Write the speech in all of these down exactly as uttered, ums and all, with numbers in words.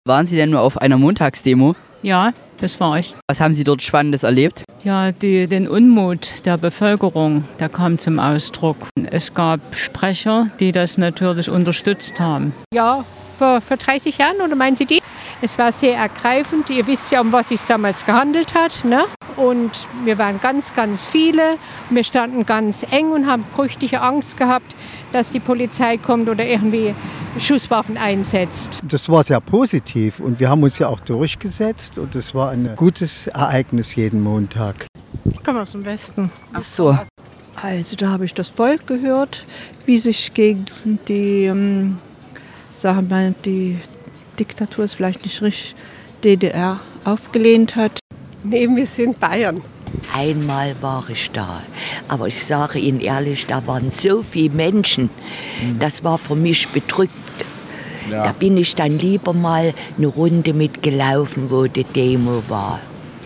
Waren Sie denn nur auf einer Montagsdemo? Ja, das war ich. Was haben Sie dort Spannendes erlebt? Ja, die, den Unmut der Bevölkerung, der kam zum Ausdruck. Es gab Sprecher, die das natürlich unterstützt haben. Ja, vor, vor dreißig Jahren, oder meinen Sie die? Es war sehr ergreifend. Ihr wisst ja, um was es damals gehandelt hat, ne? Und wir waren ganz, ganz viele. Wir standen ganz eng und haben fürchterliche Angst gehabt, dass die Polizei kommt oder irgendwie Schusswaffen einsetzt. Das war sehr positiv und wir haben uns ja auch durchgesetzt und es war ein gutes Ereignis jeden Montag. Ich komme aus dem Westen. Ach so. Also da habe ich das Volk gehört, wie sich gegen die, ähm, sagen wir, die Diktatur ist vielleicht nicht richtig, D D R aufgelehnt hat. Nee, wir sind Bayern. Einmal war ich da, aber ich sage Ihnen ehrlich, da waren so viele Menschen, das war für mich bedrückt. Ja. Da bin ich dann lieber mal eine Runde mitgelaufen, wo die Demo war.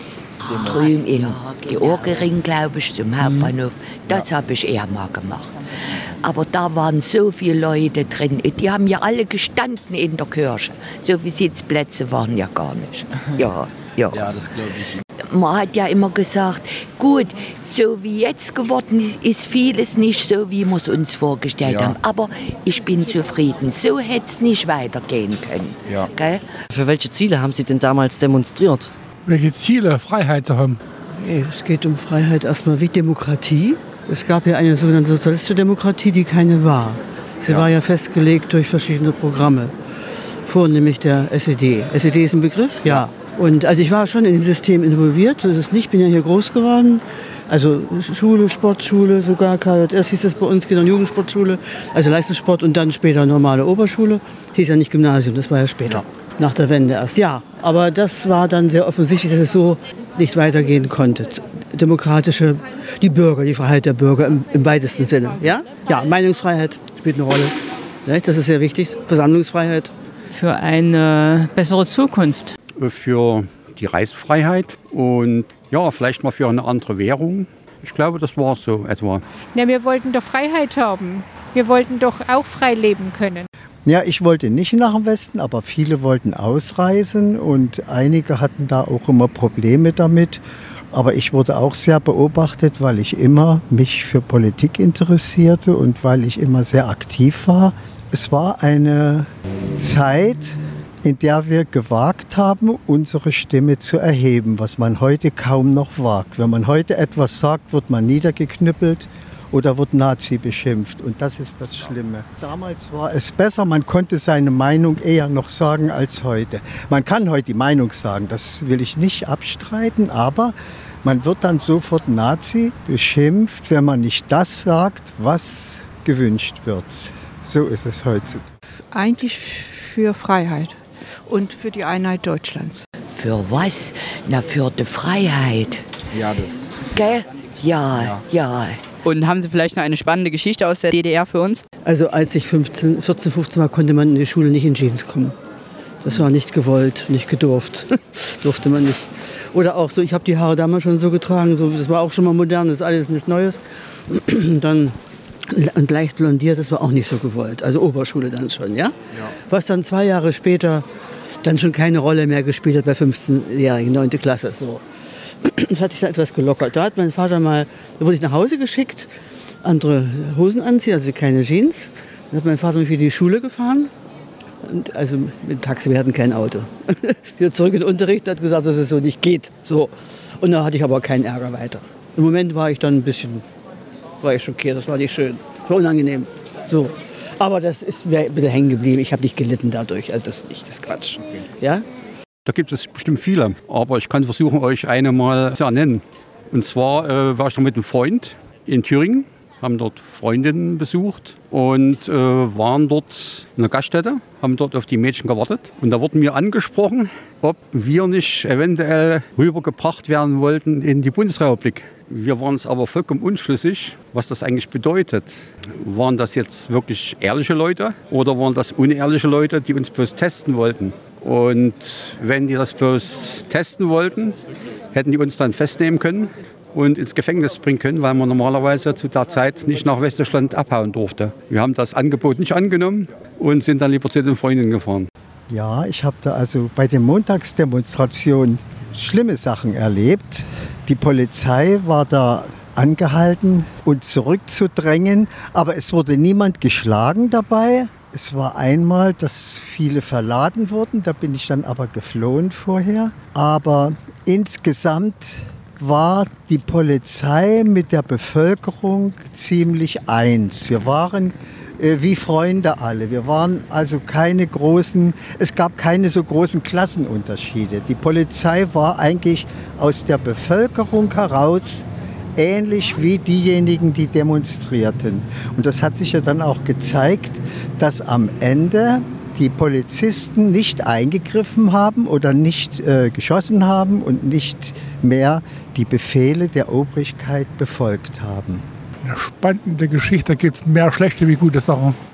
Ah, drüben in ja, Georgering, glaube ich, zum Hauptbahnhof. Das ja. habe ich eher mal gemacht. Aber da waren so viele Leute drin, die haben ja alle gestanden in der Kirche. So viele Sitzplätze waren ja gar nicht. Ja, ja. Ja, das glaube ich. Man hat ja immer gesagt, gut, so wie jetzt geworden ist, ist vieles nicht so, wie wir es uns vorgestellt ja. haben. Aber ich bin zufrieden. So hätte es nicht weitergehen können. Ja. Okay? Für welche Ziele haben Sie denn damals demonstriert? Welche Ziele? Freiheit zu haben. Es geht um Freiheit erstmal wie Demokratie. Es gab ja eine sogenannte sozialistische Demokratie, die keine war. Sie ja. war ja festgelegt durch verschiedene Programme. Vornehmlich der S E D. S E D ist ein Begriff? Ja. ja. Und also ich war schon in dem System involviert, so ist es nicht, bin ja hier groß geworden. Also Schule, Sportschule, sogar K J S hieß es bei uns, Kinder- und Jugendsportschule, also Leistungssport und dann später normale Oberschule. Hieß ja nicht Gymnasium, das war ja später, ja. nach der Wende erst. Ja, aber das war dann sehr offensichtlich, dass es so nicht weitergehen konnte. Demokratische, die Bürger, die Freiheit der Bürger im, im weitesten Sinne. Ja? Ja, Meinungsfreiheit spielt eine Rolle. Das ist sehr wichtig, Versammlungsfreiheit. Für eine bessere Zukunft. Für die Reisefreiheit und ja, vielleicht mal für eine andere Währung. Ich glaube, das war so etwa. Ja, wir wollten doch Freiheit haben. Wir wollten doch auch frei leben können. Ja, ich wollte nicht nach dem Westen, aber viele wollten ausreisen und einige hatten da auch immer Probleme damit. Aber ich wurde auch sehr beobachtet, weil ich immer mich für Politik interessierte und weil ich immer sehr aktiv war. Es war eine Zeit, in der wir gewagt haben, unsere Stimme zu erheben, was man heute kaum noch wagt. Wenn man heute etwas sagt, wird man niedergeknüppelt oder wird Nazi beschimpft. Und das ist das Schlimme. Damals war es besser, man konnte seine Meinung eher noch sagen als heute. Man kann heute die Meinung sagen, das will ich nicht abstreiten, aber man wird dann sofort Nazi beschimpft, wenn man nicht das sagt, was gewünscht wird. So ist es heutzutage. Eigentlich für Freiheit. Und für die Einheit Deutschlands. Für was? Na, für die Freiheit. Ja, das. Gell? Ja, ja, ja. Und haben Sie vielleicht noch eine spannende Geschichte aus der D D R für uns? Also als ich fünfzehn, vierzehn, fünfzehn war, konnte man in die Schule nicht in Jeans kommen. Das war nicht gewollt, nicht gedurft. Durfte man nicht. Oder auch so, ich habe die Haare damals schon so getragen, so, das war auch schon mal modern, das ist alles nichts Neues. Dann und leicht blondiert, das war auch nicht so gewollt. Also Oberschule dann schon, ja? Ja. Was dann zwei Jahre später dann schon keine Rolle mehr gespielt hat bei fünfzehnjährigen, neunte Klasse. So. Das hat sich dann etwas gelockert. Da hat mein Vater mal, da wurde ich nach Hause geschickt, andere Hosen anziehen, also keine Jeans. Dann hat mein Vater mich wieder in die Schule gefahren. Und also mit dem Taxi, wir hatten kein Auto. Wieder zurück in den Unterricht und hat gesagt, dass es so nicht geht. So. Und da hatte ich aber keinen Ärger weiter. Im Moment war ich dann ein bisschen, war ich schockiert, das war nicht schön, das war unangenehm. So. Aber das ist mir wieder hängen geblieben. Ich habe nicht gelitten dadurch. Also das ist nicht das Quatsch. Ja? Da gibt es bestimmt viele. Aber ich kann versuchen, euch eine mal zu nennen. Und zwar äh, war ich noch mit einem Freund in Thüringen, haben dort Freundinnen besucht und äh, waren dort in einer Gaststätte, haben dort auf die Mädchen gewartet. Und da wurden wir angesprochen, ob wir nicht eventuell rübergebracht werden wollten in die Bundesrepublik. Wir waren uns aber vollkommen unschlüssig, was das eigentlich bedeutet. Waren das jetzt wirklich ehrliche Leute oder waren das unehrliche Leute, die uns bloß testen wollten? Und wenn die das bloß testen wollten, hätten die uns dann festnehmen können und ins Gefängnis bringen können, weil man normalerweise zu der Zeit nicht nach Westdeutschland abhauen durfte. Wir haben das Angebot nicht angenommen und sind dann lieber zu den Freundinnen gefahren. Ja, ich habe da also bei den Montagsdemonstrationen schlimme Sachen erlebt. Die Polizei war da angehalten, uns zurückzudrängen, aber es wurde niemand geschlagen dabei. Es war einmal, dass viele verladen wurden, da bin ich dann aber geflohen vorher. Aber insgesamt war die Polizei mit der Bevölkerung ziemlich eins. Wir waren äh, wie Freunde alle. Wir waren also keine großen, es gab keine so großen Klassenunterschiede. Die Polizei war eigentlich aus der Bevölkerung heraus ähnlich wie diejenigen, die demonstrierten. Und das hat sich ja dann auch gezeigt, dass am Ende die Polizisten nicht eingegriffen haben oder nicht äh, geschossen haben und nicht mehr die Befehle der Obrigkeit befolgt haben. Eine spannende Geschichte, da gibt es mehr schlechte wie gute Sachen.